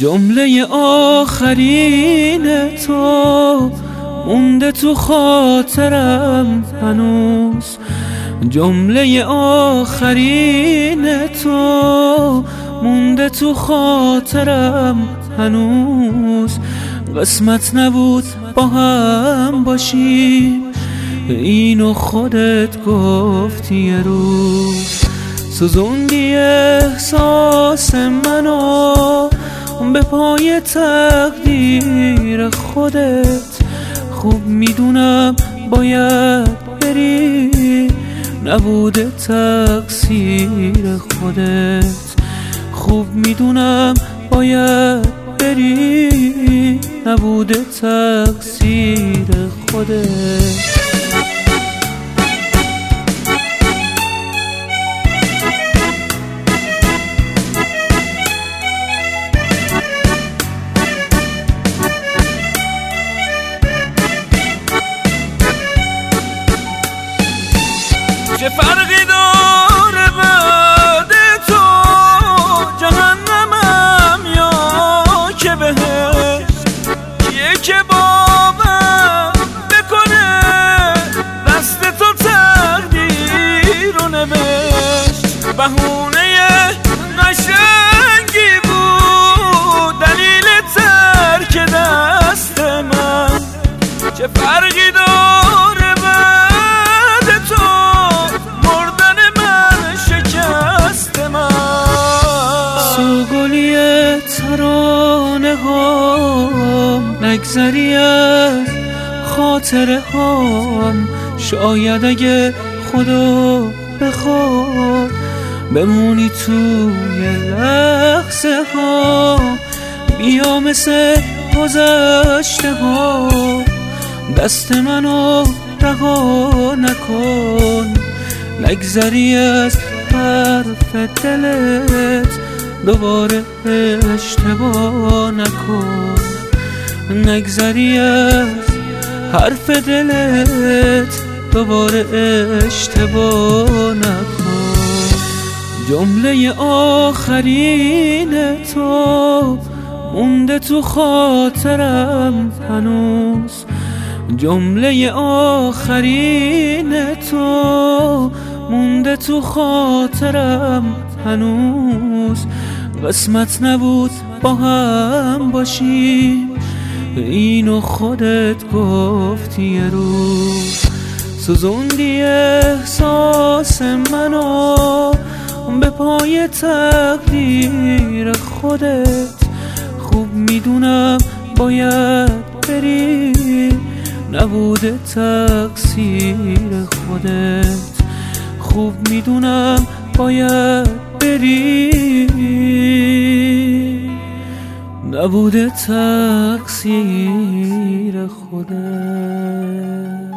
جمله آخرین تو مونده تو خاطرم هنوز. جمله آخرین تو مونده تو خاطرم هنوز. قسمت نبود با هم باشیم، اینو خودت گفتی یه روز. سوزوندی احساس منو به پای تقدیر خودت. خوب میدونم باید بری، نبوده تقصیر خودت. خوب میدونم باید بری، نبوده تقصیر خودت. چه فرقی داره بعد تو؟ جهنمم یا که بهشت؟ کیه که باور بکنه دست تو تقدیر رو نوشت؟ بهونه قشنگی بود دلیل ترک دست من. چه فرقی داره بعد تو؟ سوگلی ترانه هام، نگذری از خاطره هام. شاید اگه خدا بخواد بمونی توی لحظه ها، بیا مثل گذشته ها. دست منو رها نکن، نگذری از حرف دلت. دوباره اشتباه نکن، نگذری از حرف دلت. دوباره اشتباه نکن. جمله آخرین تو مونده تو خاطرم هنوز. جمله آخرین تو مونده تو خاطرم هنوز. قسمت نبود با هم باشیم، اینو خودت گفتی یه روز. سوزوندی احساس منو به پای تقدیر خودت. خوب میدونم باید بری، نبوده تقصیر خودت. خوب میدونم باید بری، نبوده تقصیر خودت.